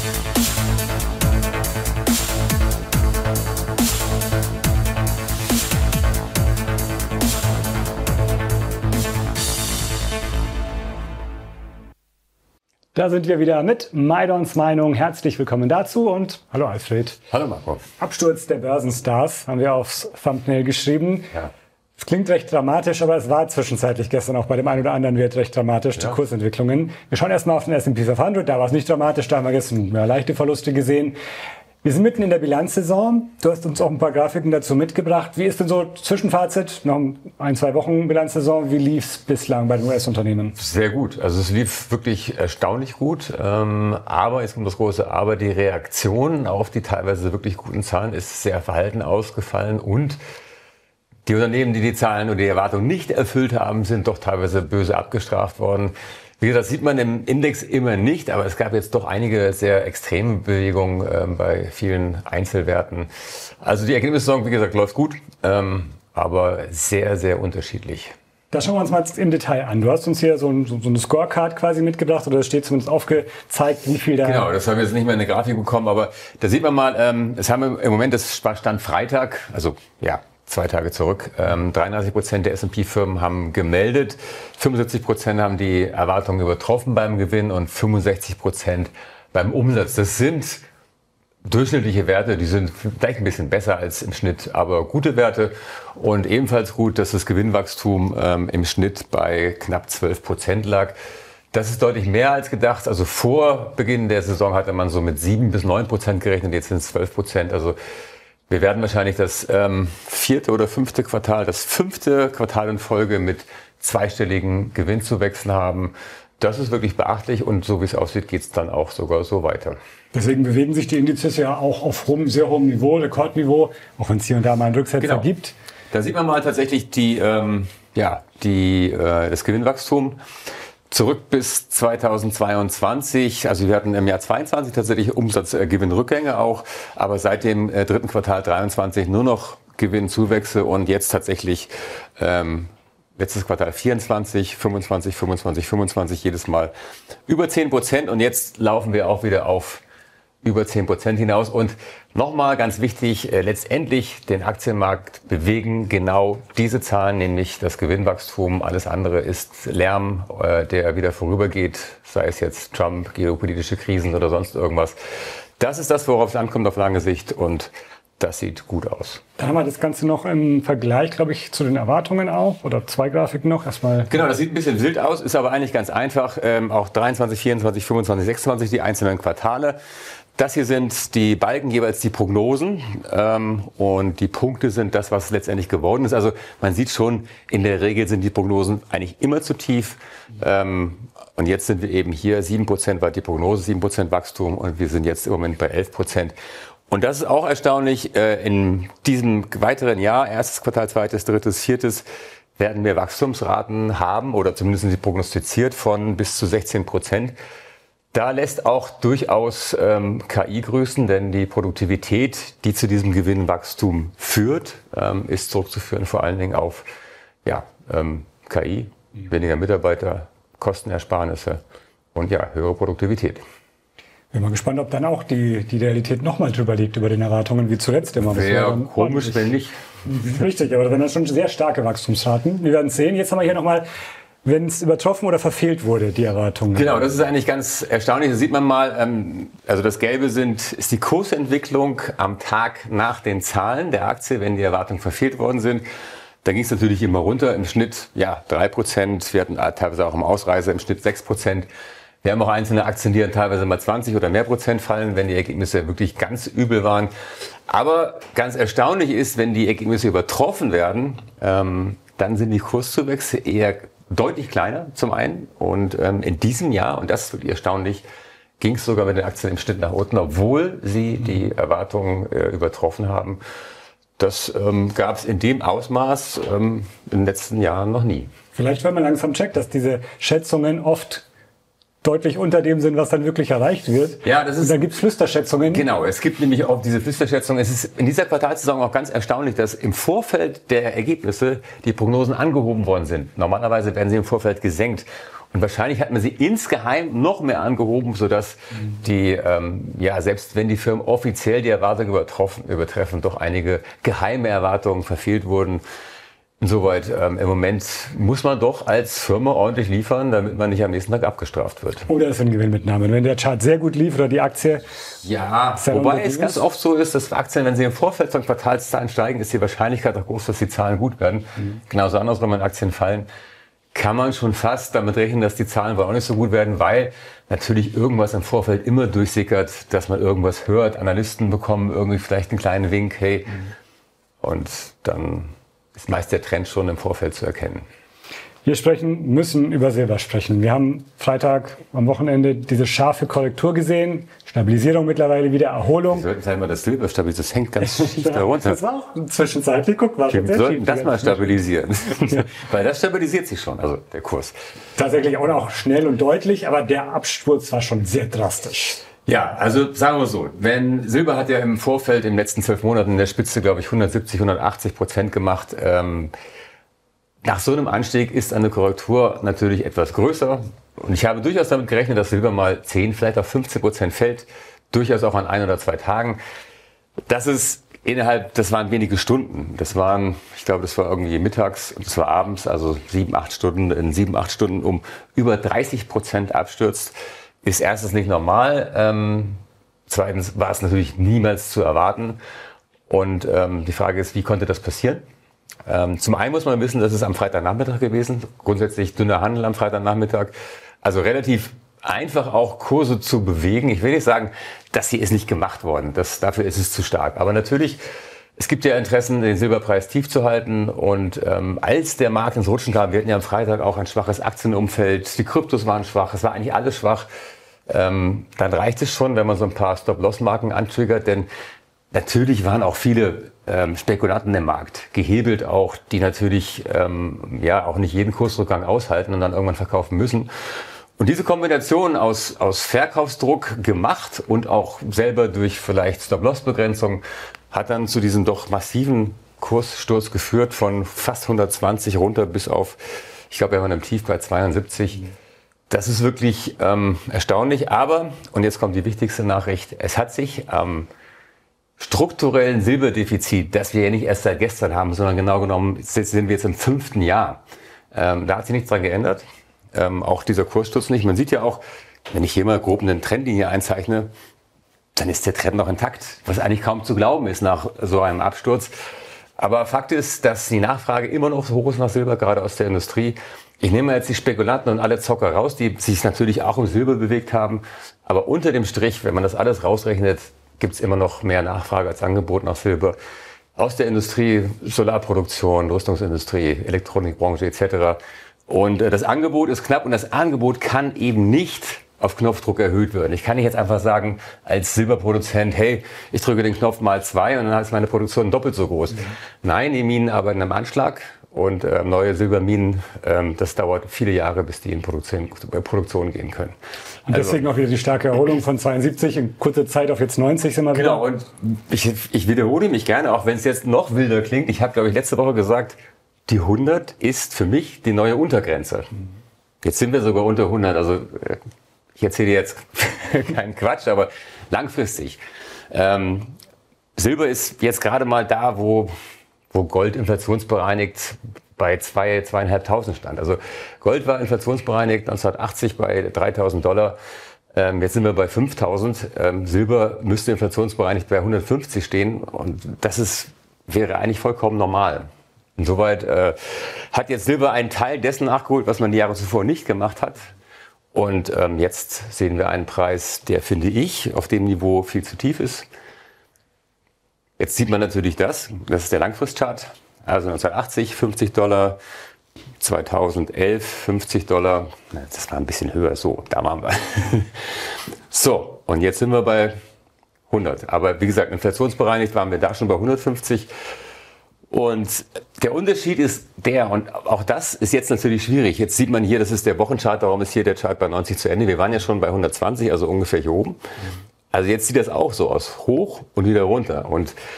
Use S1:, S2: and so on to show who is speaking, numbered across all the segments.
S1: Da sind wir wieder mit Maidons Meinung. Herzlich willkommen dazu und hallo Alfred.
S2: Hallo Marco.
S1: Absturz der Börsenstars haben wir aufs Thumbnail geschrieben.
S2: Ja.
S1: Es klingt recht dramatisch, aber es war zwischenzeitlich gestern auch bei dem einen oder anderen Wert recht dramatisch, die Kursentwicklungen. Wir schauen erstmal auf den S&P 500, da war es nicht dramatisch, da haben wir gestern leichte Verluste gesehen. Wir sind mitten in der Bilanzsaison. Du hast uns auch ein paar Grafiken dazu mitgebracht. Wie ist denn so Zwischenfazit? Noch 1-2 Wochen Bilanzsaison. Wie lief es bislang bei den US-Unternehmen?
S2: Sehr gut. Also es lief wirklich erstaunlich gut. Aber, jetzt kommt das große Aber, die Reaktion auf die teilweise wirklich guten Zahlen ist sehr verhalten ausgefallen. Und die Unternehmen, die die Zahlen oder die Erwartungen nicht erfüllt haben, sind doch teilweise böse abgestraft worden. Wie gesagt, das sieht man im Index immer nicht, aber es gab jetzt doch einige sehr extreme Bewegungen bei vielen Einzelwerten. Also die Ergebnissaison, wie gesagt, läuft gut, aber sehr, sehr unterschiedlich.
S1: Das schauen wir uns mal im Detail an. Du hast uns hier so eine Scorecard quasi mitgebracht, oder es steht zumindest aufgezeigt, wie viel da...
S2: Genau, das haben wir jetzt nicht mehr in der Grafik bekommen, aber da sieht man mal, es haben wir im Moment, das Stand Freitag, also ja, 2 Tage zurück. 33% der S&P-Firmen haben gemeldet, 75% haben die Erwartungen übertroffen beim Gewinn und 65% beim Umsatz. Das sind durchschnittliche Werte, die sind vielleicht ein bisschen besser als im Schnitt, aber gute Werte. Und ebenfalls gut, dass das Gewinnwachstum im Schnitt bei knapp 12% lag. Das ist deutlich mehr als gedacht. Also vor Beginn der Saison hatte man so mit 7-9% gerechnet, jetzt sind es 12%. Also wir werden wahrscheinlich das 4. oder 5. Quartal, das 5. Quartal in Folge mit zweistelligen Gewinnzuwächsen haben. Das ist wirklich beachtlich und so wie es aussieht, geht es dann auch sogar so weiter.
S1: Deswegen bewegen sich die Indizes ja auch auf sehr hohem Niveau, Rekordniveau, auch wenn es hier und da mal einen Rücksetzer gibt.
S2: Da sieht man mal tatsächlich das Gewinnwachstum. Zurück bis 2022, also wir hatten im Jahr 22 tatsächlich Umsatzgewinnrückgänge auch, aber seit dem 3. Quartal 23 nur noch Gewinnzuwächse und jetzt tatsächlich letztes Quartal 24, 25, jedes Mal über 10% und jetzt laufen wir auch wieder auf über 10% hinaus. Und nochmal ganz wichtig, letztendlich den Aktienmarkt bewegen genau diese Zahlen, nämlich das Gewinnwachstum. Alles andere ist Lärm, der wieder vorübergeht, sei es jetzt Trump, geopolitische Krisen oder sonst irgendwas. Das ist das, worauf es ankommt auf lange Sicht und das sieht gut aus.
S1: Dann haben wir das Ganze noch im Vergleich, glaube ich, zu den Erwartungen auch. Oder 2 Grafiken noch. Erstmal.
S2: Genau, das sieht ein bisschen wild aus, ist aber eigentlich ganz einfach. Auch 23, 24, 25, 26, die einzelnen Quartale. Das hier sind die Balken, jeweils die Prognosen. Und die Punkte sind das, was letztendlich geworden ist. Also man sieht schon, in der Regel sind die Prognosen eigentlich immer zu tief. Und jetzt sind wir eben hier, 7% war die Prognose, 7% Wachstum. Und wir sind jetzt im Moment bei 11%. Und das ist auch erstaunlich, in diesem weiteren Jahr, erstes Quartal, zweites, drittes, viertes, werden wir Wachstumsraten haben, oder zumindest sind sie prognostiziert, von bis zu 16%. Da lässt auch durchaus KI grüßen, denn die Produktivität, die zu diesem Gewinnwachstum führt, ist zurückzuführen vor allen Dingen auf KI, weniger Mitarbeiter, Kostenersparnisse und höhere Produktivität.
S1: Bin mal gespannt, ob dann auch die Realität nochmal drüber liegt, über den Erwartungen, wie zuletzt immer.
S2: Wäre komisch, wenn nicht.
S1: Richtig, aber wenn das schon sehr starke Wachstumsraten. Wir werden es sehen. Jetzt haben wir hier nochmal, wenn es übertroffen oder verfehlt wurde, die Erwartungen.
S2: Genau, das ist eigentlich ganz erstaunlich. Das sieht man mal, also das Gelbe ist die Kursentwicklung am Tag nach den Zahlen der Aktie, wenn die Erwartungen verfehlt worden sind. Da ging es natürlich immer runter, im Schnitt 3%. Wir hatten teilweise auch im Ausreißer im Schnitt 6%. Wir haben auch einzelne Aktien, die dann teilweise mal 20 oder mehr Prozent fallen, wenn die Ergebnisse wirklich ganz übel waren. Aber ganz erstaunlich ist, wenn die Ergebnisse übertroffen werden, dann sind die Kurszuwächse eher deutlich kleiner zum einen. Und in diesem Jahr, und das ist wirklich erstaunlich, ging es sogar mit den Aktien im Schnitt nach unten, obwohl sie die Erwartungen übertroffen haben. Das gab es in dem Ausmaß in den letzten Jahren noch nie.
S1: Vielleicht, wenn man langsam checkt, dass diese Schätzungen oft deutlich unter dem sind, was dann wirklich erreicht wird.
S2: Ja, das ist.
S1: Und dann gibt es Flüsterschätzungen.
S2: Genau, es gibt nämlich auch diese Flüsterschätzungen. Es ist in dieser Quartalssaison auch ganz erstaunlich, dass im Vorfeld der Ergebnisse die Prognosen angehoben worden sind. Normalerweise werden sie im Vorfeld gesenkt. Und wahrscheinlich hat man sie insgeheim noch mehr angehoben, sodass die, selbst wenn die Firmen offiziell die Erwartungen übertreffen, doch einige geheime Erwartungen verfehlt wurden. Insoweit, im Moment muss man doch als Firma ordentlich liefern, damit man nicht am nächsten Tag abgestraft wird.
S1: Oder ist eine Gewinnmitnahme. Wenn der Chart sehr gut lief oder die Aktie...
S2: Ja, wobei es ganz oft so ist, dass Aktien, wenn sie im Vorfeld von Quartalszahlen steigen, ist die Wahrscheinlichkeit auch groß, dass die Zahlen gut werden. Genauso andersrum, wenn Aktien fallen, kann man schon fast damit rechnen, dass die Zahlen wohl auch nicht so gut werden, weil natürlich irgendwas im Vorfeld immer durchsickert, dass man irgendwas hört. Analysten bekommen irgendwie vielleicht einen kleinen Wink, hey, und dann ist meist der Trend schon im Vorfeld zu erkennen.
S1: Wir müssen über Silber sprechen. Wir haben Freitag am Wochenende diese scharfe Korrektur gesehen. Stabilisierung mittlerweile wieder, Erholung.
S2: Wir sollten sagen, das Silber stabilisiert, das hängt ganz schief darunter.
S1: Das war auch zwischenzeitlich, guck mal.
S2: Wir sollten das mal stabilisieren. Ja. Weil das stabilisiert sich schon, also der Kurs.
S1: Tatsächlich auch noch schnell und deutlich, aber der Absturz war schon sehr drastisch.
S2: Ja, also sagen wir so, Silber hat ja im Vorfeld in den letzten 12 Monaten in der Spitze, glaube ich, 170-180% gemacht. Nach so einem Anstieg ist eine Korrektur natürlich etwas größer. Und ich habe durchaus damit gerechnet, dass Silber mal 10, vielleicht auf 15% fällt. Durchaus auch an 1 oder 2 Tagen. Das waren wenige Stunden. Das war irgendwie mittags und das war abends, also 7-8 Stunden. In 7-8 Stunden um über 30% abstürzt. Ist erstens nicht normal. Zweitens war es natürlich niemals zu erwarten. Und die Frage ist, wie konnte das passieren? Zum einen muss man wissen, das ist am Freitagnachmittag gewesen. Grundsätzlich dünner Handel am Freitagnachmittag. Also relativ einfach auch Kurse zu bewegen. Ich will nicht sagen, das hier ist nicht gemacht worden. Dafür ist es zu stark. Aber natürlich, es gibt ja Interessen, den Silberpreis tief zu halten. Und als der Markt ins Rutschen kam, wir hatten ja am Freitag auch ein schwaches Aktienumfeld. Die Kryptos waren schwach. Es war eigentlich alles schwach. Dann reicht es schon, wenn man so ein paar Stop-Loss-Marken antriggert. Denn natürlich waren auch viele Spekulanten im Markt, gehebelt auch, die natürlich auch nicht jeden Kursrückgang aushalten und dann irgendwann verkaufen müssen. Und diese Kombination aus Verkaufsdruck gemacht und auch selber durch vielleicht Stop-Loss-Begrenzung hat dann zu diesem doch massiven Kurssturz geführt von fast 120 runter bis auf, ich glaube, wir waren im Tief bei 72. Das ist wirklich erstaunlich. Aber, und jetzt kommt die wichtigste Nachricht, es hat sich strukturellen Silberdefizit, das wir ja nicht erst seit gestern haben, sondern genau genommen sind wir jetzt im 5. Jahr. Da hat sich nichts dran geändert. Auch dieser Kurssturz nicht. Man sieht ja auch, wenn ich hier mal grob eine Trendlinie einzeichne, dann ist der Trend noch intakt, was eigentlich kaum zu glauben ist nach so einem Absturz. Aber Fakt ist, dass die Nachfrage immer noch so hoch ist nach Silber, gerade aus der Industrie. Ich nehme jetzt die Spekulanten und alle Zocker raus, die sich natürlich auch um Silber bewegt haben. Aber unter dem Strich, wenn man das alles rausrechnet, gibt es immer noch mehr Nachfrage als Angebot nach Silber. Aus der Industrie, Solarproduktion, Rüstungsindustrie, Elektronikbranche etc. Und das Angebot ist knapp und das Angebot kann eben nicht auf Knopfdruck erhöht werden. Ich kann nicht jetzt einfach sagen, als Silberproduzent, hey, ich drücke den Knopf mal 2 und dann ist meine Produktion doppelt so groß. Nein, die Minen arbeiten am Anschlag und neue Silberminen, das dauert viele Jahre, bis die in Produktion gehen können.
S1: Und deswegen auch wieder die starke Erholung von 72 in kurzer Zeit auf jetzt 90 sind wir wieder.
S2: Genau, und ich wiederhole mich gerne, auch wenn es jetzt noch wilder klingt. Ich habe, glaube ich, letzte Woche gesagt, die 100 ist für mich die neue Untergrenze. Jetzt sind wir sogar unter 100, also ich erzähle jetzt keinen Quatsch, aber langfristig. Silber ist jetzt gerade mal da, wo Gold inflationsbereinigt bei 2.500 stand. Also Gold war inflationsbereinigt 1980 bei $3.000. Jetzt sind wir bei 5.000. Silber müsste inflationsbereinigt bei 150 stehen. Und wäre eigentlich vollkommen normal. Insoweit hat jetzt Silber einen Teil dessen nachgeholt, was man die Jahre zuvor nicht gemacht hat. Und jetzt sehen wir einen Preis, der, finde ich, auf dem Niveau viel zu tief ist. Jetzt sieht man natürlich das ist der Langfristchart. Also 1980 $50, 2011 $50, das war ein bisschen höher, so, da waren wir. So, und jetzt sind wir bei 100. Aber wie gesagt, inflationsbereinigt waren wir da schon bei 150. Und der Unterschied ist und auch das ist jetzt natürlich schwierig. Jetzt sieht man hier, das ist der Wochenchart, darum ist hier der Chart bei 90 zu Ende. Wir waren ja schon bei 120, also ungefähr hier oben. Also jetzt sieht das auch so aus, hoch und wieder runter. Und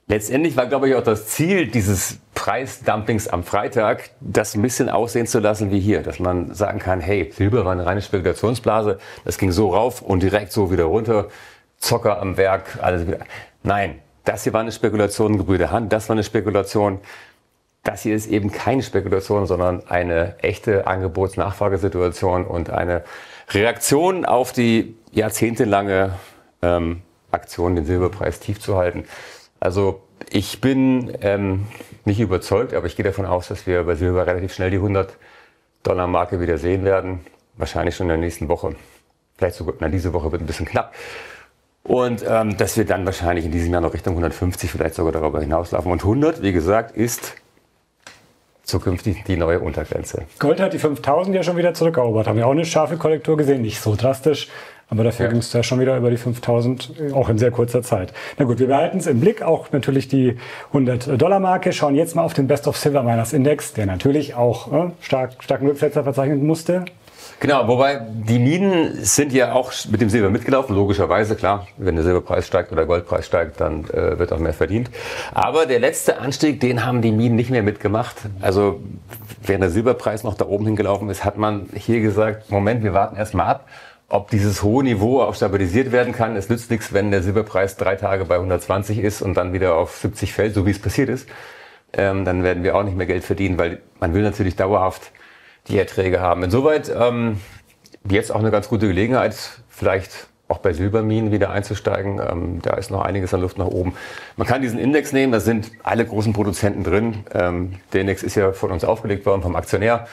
S2: Letztendlich war, glaube ich, auch das Ziel dieses Preisdumpings am Freitag, das ein bisschen aussehen zu lassen wie hier. Dass man sagen kann, hey, Silber war eine reine Spekulationsblase, das ging so rauf und direkt so wieder runter. Zocker am Werk, alles wieder. Nein, das hier war eine Spekulation, Gebrüder Hand, das war eine Spekulation. Das hier ist eben keine Spekulation, sondern eine echte Angebots-Nachfragesituation und eine Reaktion auf die jahrzehntelange Aktion, den Silberpreis tief zu halten. Also ich bin nicht überzeugt, aber ich gehe davon aus, dass wir bei Silber relativ schnell die $100-Marke wieder sehen werden. Wahrscheinlich schon in der nächsten Woche. Vielleicht sogar, diese Woche wird ein bisschen knapp. Und dass wir dann wahrscheinlich in diesem Jahr noch Richtung 150, vielleicht sogar darüber hinauslaufen. Und 100, wie gesagt, ist zukünftig die neue Untergrenze.
S1: Gold hat die 5000 ja schon wieder zurückerobert. Haben wir auch eine scharfe Korrektur gesehen, nicht so drastisch. Aber dafür ging es da schon wieder über die 5000, auch in sehr kurzer Zeit. Na gut, wir behalten es im Blick, auch natürlich die $100-Marke. Schauen jetzt mal auf den Best of Silver Miners Index, der natürlich auch starken Rücksetzer verzeichnen musste.
S2: Genau, wobei die Minen sind ja auch mit dem Silber mitgelaufen, logischerweise, klar. Wenn der Silberpreis steigt oder der Goldpreis steigt, dann wird auch mehr verdient. Aber der letzte Anstieg, den haben die Minen nicht mehr mitgemacht. Also während der Silberpreis noch da oben hingelaufen ist, hat man hier gesagt, Moment, wir warten erst mal ab, ob dieses hohe Niveau auch stabilisiert werden kann. Es nützt nichts, wenn der Silberpreis 3 Tage bei 120 ist und dann wieder auf 70 fällt, so wie es passiert ist. Dann werden wir auch nicht mehr Geld verdienen, weil man will natürlich dauerhaft die Erträge haben. Insoweit jetzt auch eine ganz gute Gelegenheit, vielleicht auch bei Silberminen wieder einzusteigen. Da ist noch einiges an Luft nach oben. Man kann diesen Index nehmen, da sind alle großen Produzenten drin. Der Index ist ja von uns aufgelegt worden, vom Aktionär.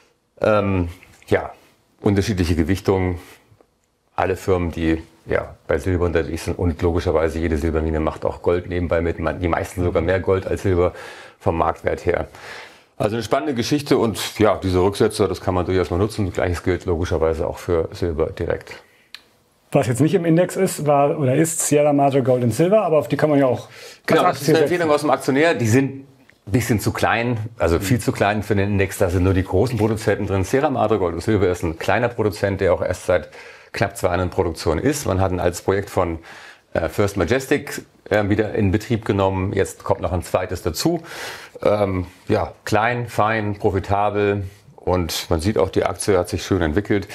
S2: Unterschiedliche Gewichtungen. Alle Firmen, die bei Silber unterwegs sind und logischerweise jede Silbermine macht auch Gold nebenbei mit. Die meisten sogar mehr Gold als Silber vom Marktwert her. Also eine spannende Geschichte und ja, diese Rücksetzer, das kann man durchaus mal nutzen. Gleiches gilt logischerweise auch für Silber direkt.
S1: Was jetzt nicht im Index ist, ist Sierra Madre Gold and Silver, aber auf die kann man ja auch.
S2: Genau, das ist eine Empfehlung aus dem Aktionär. Die sind ein bisschen zu klein, also viel zu klein für den Index. Da sind nur die großen Produzenten drin. Sierra Madre Gold und Silver ist ein kleiner Produzent, der auch erst seit knapp 2 Jahren in Produktion ist. Man hat ein altes Projekt von First Majestic wieder in Betrieb genommen. Jetzt kommt noch ein zweites dazu. Klein, fein, profitabel und man sieht auch, die Aktie hat sich schön entwickelt.